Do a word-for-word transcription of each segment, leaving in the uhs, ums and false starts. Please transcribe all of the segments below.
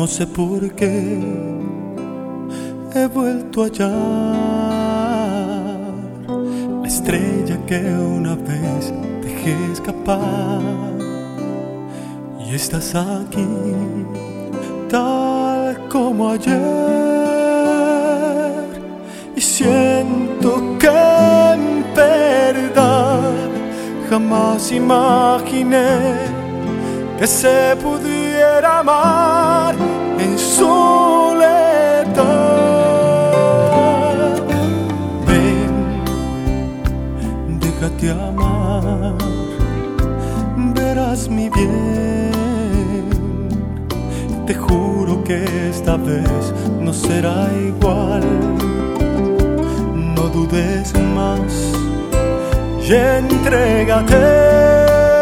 No sé por qué he vuelto a hallar la estrella que una vez dejé escapar, y estás aquí tal como ayer, y siento que en verdad jamás imaginé que se pudiera amar en soledad. Ven, déjate amar, verás mi bien. Te juro que esta vez no será igual. No dudes más y entrégate.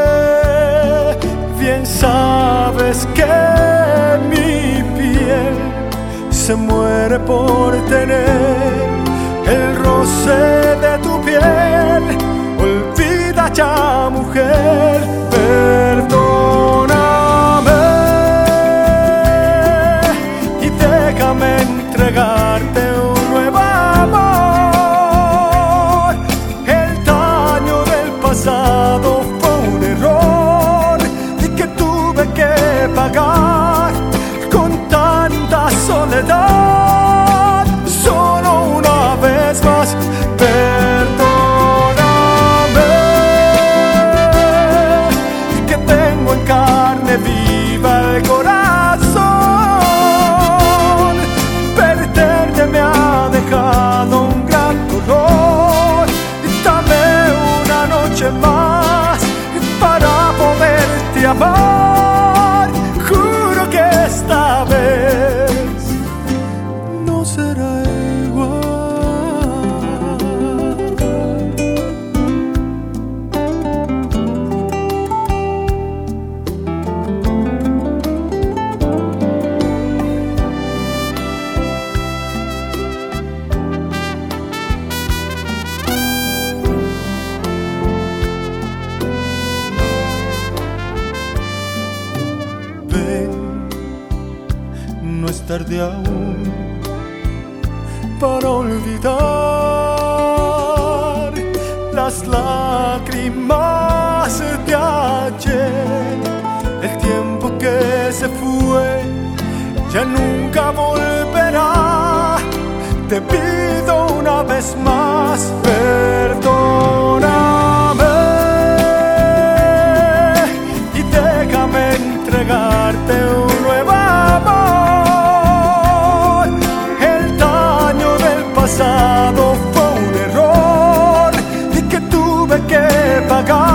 Bien sabes que mi piel se muere por tener el roce de tu piel. Olvida ya, mujer, perdóname y déjame entregarte un nuevo amor. El daño del pasado fue un error que pagar con tanta soledad. Solo una vez más, perdóname, que tengo en carne viva el corazón. Perderte me ha dejado un gran dolor. Dame una noche más para poderte amar. Esta vez no será no es tarde aún para olvidar las lágrimas de ayer. El tiempo que se fue ya nunca volverá. Te pido una vez más, perdóname y déjame entregarte un nuevo amor. Pasado fue un error y que tuve que pagar.